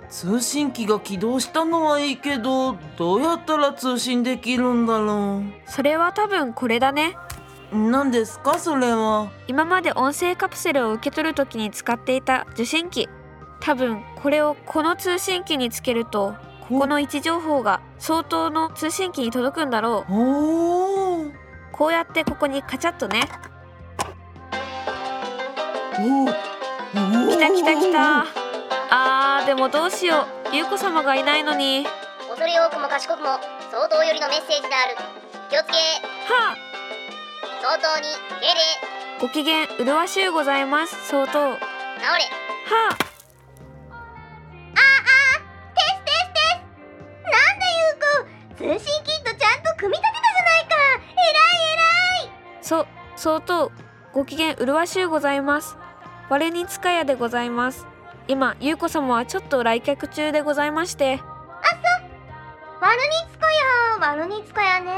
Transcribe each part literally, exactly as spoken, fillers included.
通信機が起動したのはいいけど、どうやったら通信できるんだろそれは多分これだね。 う。何ですかそれは。 今まで音声カプセルを受け取るときに使っていた受信機。多分これをこの通信機につけると、ここの位置情報が相当の通信機に届くんだろう。 おー、 こうやってここにカチャッとね。 おお、 来た来た来た。あーでもどうしよう、優子様がいないのに。 恐れ多くも賢くも相当よりのメッセージである。気をつけ。 はあ、 相当に敬礼。 ご機嫌うるわしゅうございます相当。は直れ。 あ、 通信キットちゃんと組み立てたじゃないか。えらいえらい。 そ相当ご機嫌うるわしゅうございます。我につかやでございます。今優子様はちょっと来客中でございまして。 ワルニツカヤ、ワルニツカヤね。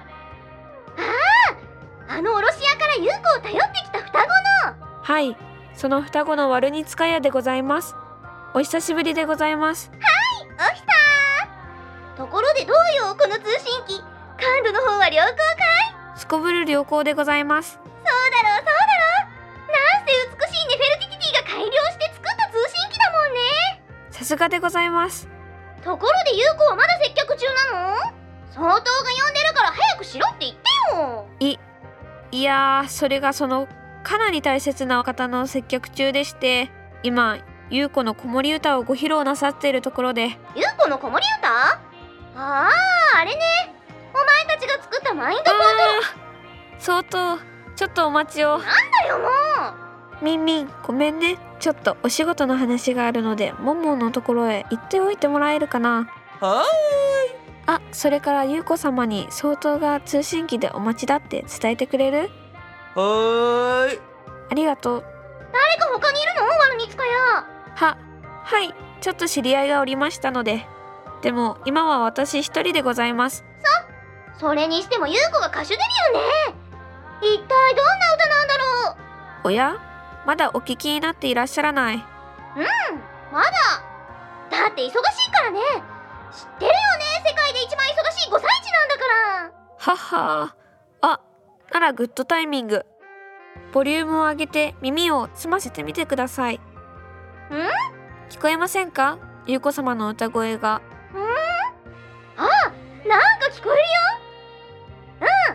ああ、あのおろし屋から優子を頼ってきた双子の。 はい、その双子のワルニツカヤでございます。お久しぶりでございます。 おひたー。ところでどうよこの通信機、感度の方は良好かい？ すこぶる良好でございます。 そうだろうそうだろう。なんせ美しいネフェルティティが改良して作った通信機だもんね。 さすがでございます。 ところで優子はまだ接客中なの？相当が呼んでるから早くしろって言ってよ。 いいやー、それがそのかなり大切な方の接客中でして、今優子の子守歌をご披露なさっているところで。 優子の子守歌？ああ、あれね。お前たちが作ったマインドコントロール。 相当ちょっとお待ちを。 なんだよもう。 みんみんごめんね、ちょっとお仕事の話があるのでもんもんのところへ行っておいてもらえるかな。 はあ、それから優子様に相当が通信機でお待ちだって伝えてくれる？ ーい。はーい。 ありがとう。 誰か他にいるの？ワルニツカヤ。 は、はい、ちょっと知り合いがおりましたので。でも今は私一人でございます。 それにしても優子が歌手デビューね。一体どんな歌なんだろう。 おや、まだお聞きになっていらっしゃらない？ うん、まだ。だって忙しいからね。知ってるよね、世界で一番忙しいごさい児なんだから。 はっはー。あ、ならグッドタイミング。ボリュームを上げて耳を澄ませてみてください。 ん？ 聞こえませんか？優子様の歌声が。 ん？あ、なんか聞こえるよ。うん。へえ、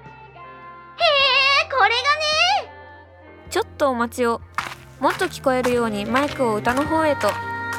これがね。 ちょっとお待ちを。もっと聞こえるようにマイクを歌の方へと。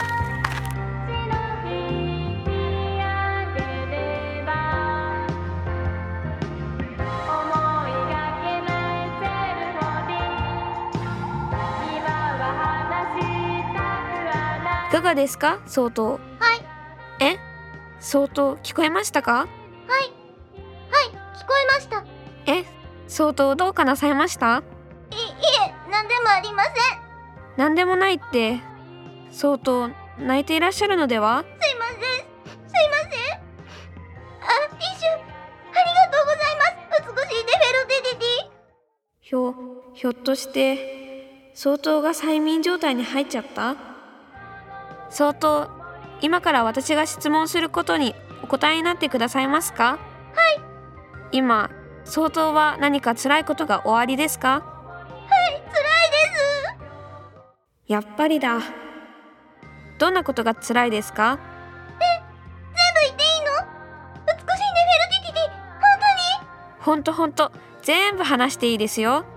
いかがですか相当。 はいえ、相当聞こえましたか？ はいはい、聞こえました。 え、相当どうかなさいました？ い、いえ、なんでもありません。 なんでもないって。相当泣いていらっしゃるのでは？ すいません、すいません。あ、ティッシュ、ありがとうございます。美しいネフェルティティティ。 ひょ、ひょっとして相当が催眠状態に入っちゃった？相当、今から私が質問することにお答えになってくださいますか？ はい。 今、相当は何か辛いことがおありですか？ はい、辛いです。 やっぱりだ。どんなことが辛いですか？ え、全部言っていいの？美しいネフェルティティティ、本当に？ ほんとほんと、全部話していいですよ。